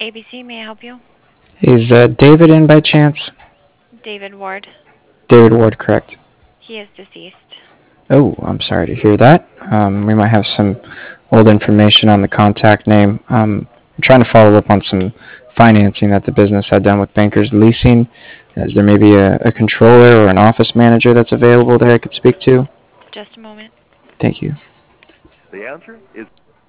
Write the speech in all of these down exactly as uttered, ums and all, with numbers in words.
A B C, may I help you? Is uh, David in by chance? David Ward. David Ward, correct. He is deceased. Oh, I'm sorry to hear that. Um, we might have some old information on the contact name. Um, I'm trying to follow up on some financing that the business had done with Bankers Leasing. Is there maybe a, a controller or an office manager that's available there I could speak to? Just a moment. Thank you. The answer is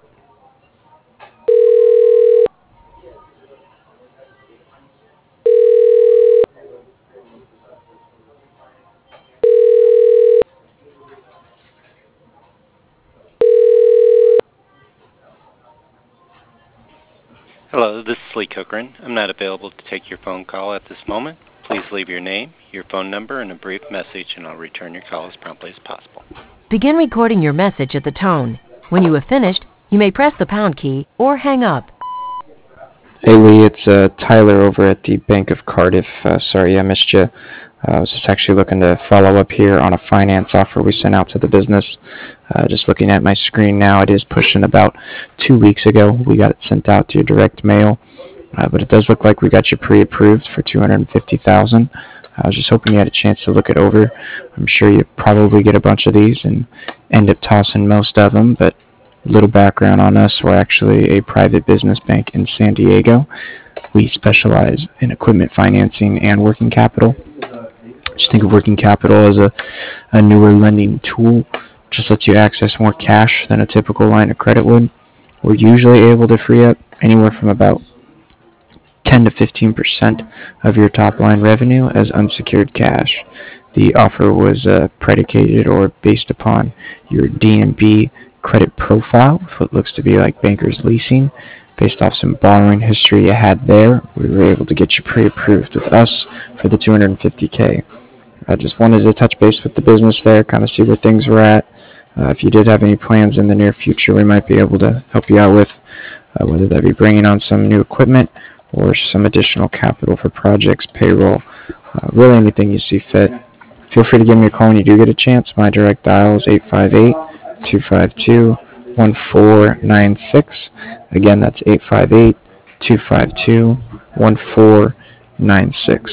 Hello, this is Lee Cochran. I'm not available to take your phone call at this moment. Please leave your name, your phone number, and a brief message, and I'll return your call as promptly as possible. Begin recording your message at the tone. When you have finished, you may press the pound key or hang up. Hey Lee, it's uh, Tyler over at the Bank of Cardiff. Uh, sorry I missed you. Uh, I was just actually looking to follow up here on a finance offer we sent out to the business. Uh, just looking at my screen now, it is pushing about two weeks ago. We got it sent out to your direct mail, uh, but it does look like we got you pre-approved for two hundred fifty thousand dollars. I was just hoping you had a chance to look it over. I'm sure you probably get a bunch of these and end up tossing most of them, but a little background on us. We're actually a private business bank in San Diego. We specialize in equipment financing and working capital. Just think of working capital as a, a newer lending tool. Just lets you access more cash than a typical line of credit would. We're usually able to free up anywhere from about ten to fifteen percent of your top line revenue as unsecured cash. The offer was uh, predicated or based upon your D and B credit profile, what looks to be like Bankers Leasing. Based off some borrowing history you had there, we were able to get you pre-approved with us for the two hundred fifty K. I just wanted to touch base with the business there, kind of see where things were at. Uh, if you did have any plans in the near future, we might be able to help you out with, uh, whether that be bringing on some new equipment or some additional capital for projects, payroll, uh, really anything you see fit. Feel free to give me a call when you do get a chance. My direct dial is eight five eight, two five two, one four nine six. Again, that's eight five eight, two five two, one four nine six.